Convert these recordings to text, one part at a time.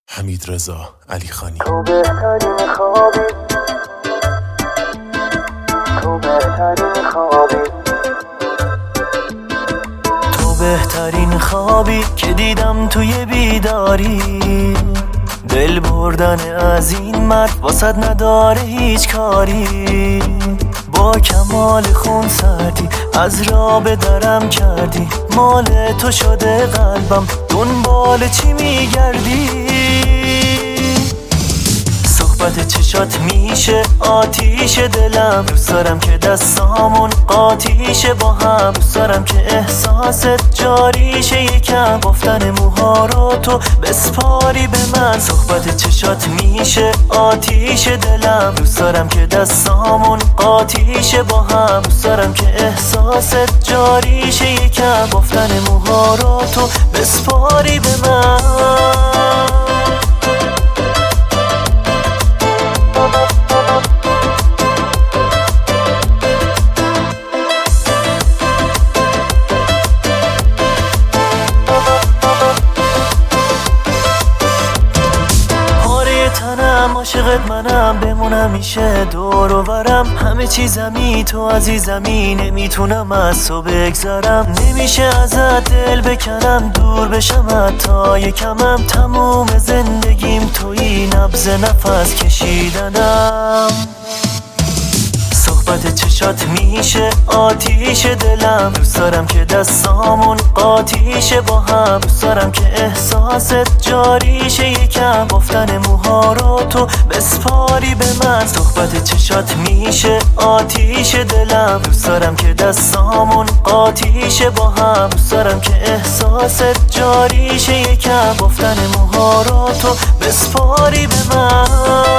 حمیدرضا علیخانی. تو بهترین خوابی، تو بهترین خوابی، تو بهترین خوابی که دیدم توی بیداری. دل بردن از این مرد واسد نداره هیچ کاری. با کمال خون سردی از راه به درم کردی. مال تو شده قلبم، دنبال چی میگردی؟ صحبت چشات میشه آتیش دلم. دوست دارم که دستامون قاطیشه با هم. دوست دارم که احساست جاریشه یکم. گفتن موها رو تو بسپاری به من. صحبت چشات میشه آتیش دلم. دوست دارم که دستامون قاطیشه با هم. دوست دارم که احساست جاریشه یکم. گفتن موها رو تو بسپاری به من. عاشقت منم، بمونم میشه دور و برم. همه چیزمی تو عزیزمی، نمیتونم از تو بگذرم. نمیشه ازت دل بکنم، دور بشم حتی یکمم. تموم زندگیم توی نبض نفس کشیدنم. صحبت چشات میشه آتیش دلم. دوست دارم که دستامون قاطیشه با هم. دوست دارم که احساست جاریشه یکم. گفتن موها رو تو بسپاری به من. صحبت چشات میشه آتیش دلم. دوست دارم که دستامون قاطیشه با هم. دوست دارم که احساست جاریشه یکم. گفتن موها رو تو بسپاری به من.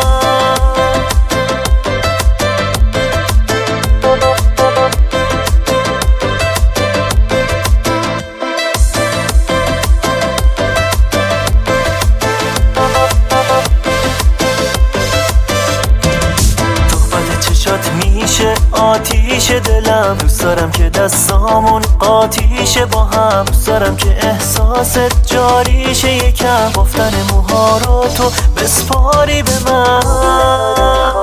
میشه آتیش دلم. دوست دارم که دستامون قاطیشه با هم. دوست دارم که احساست جاریشه یکم. گفتن موها رو تو بسپاری به من.